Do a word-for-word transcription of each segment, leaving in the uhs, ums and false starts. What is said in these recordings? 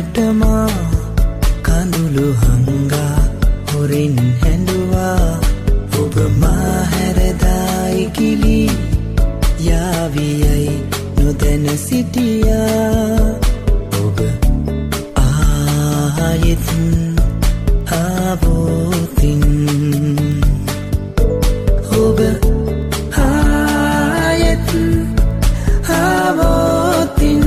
තරමටමා කඳුළු හංගා හොරින් හැඬුවා ඔබ මා හැරදායි කිලි යාවියයි නොදැන සිටියා ඔබ ආයෙත් ආවොතින් ඔබ ආයෙත් ආවොතින්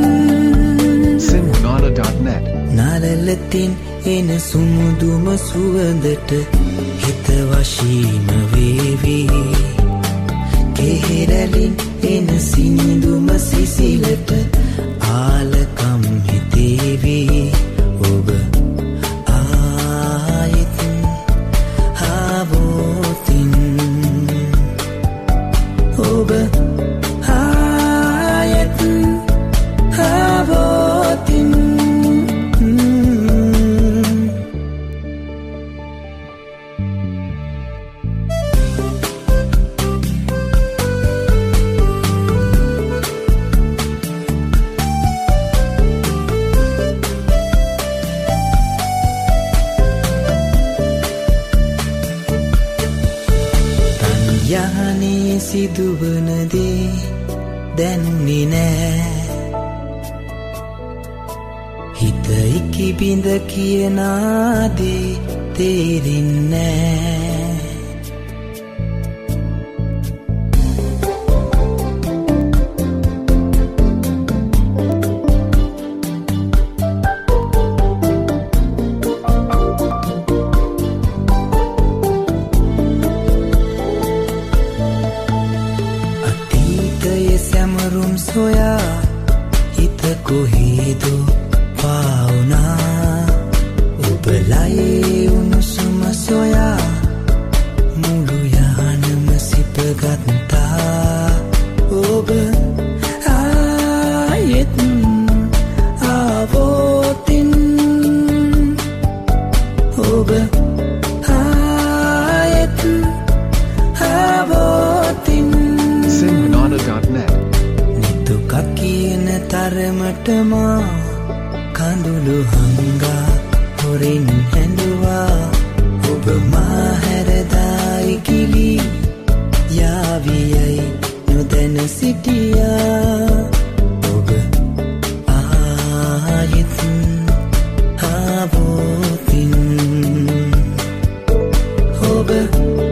simnala dot net නාලලතින් එන සුමුදුම සුවඳට හිත වශීම වේවි කෙහෙරලින් එන සිනිඳුම සිසිලට ආලකම් හිතේවි ඔබ ආයෙත් ආවොතින් ඔබ ආයෙත් ආවොතින් යහනේ සිදුවන දේ දැනුනේ නෑ හිත ඉකි බිඳ කියනා දේ තේරෙන්නේ සැමරුම් සොයා හිත කොහෙදෝ පාවුනා ඔබලයේ උණුසුම සොයා මුළු යානම සිපගත්තා ඔබ ආයෙත් ආවොතින් ඔබ ආයෙත් ආවොතින් simnala dot net නිතුකක් කියන තරමටමා කඳුළු හංගා හොරින් හැඬුවා ඔබ මා හැරදායි කිලි යාවියයි නොදැන සිටියා ඔබ ආයෙත් ආවොතින් ඔබ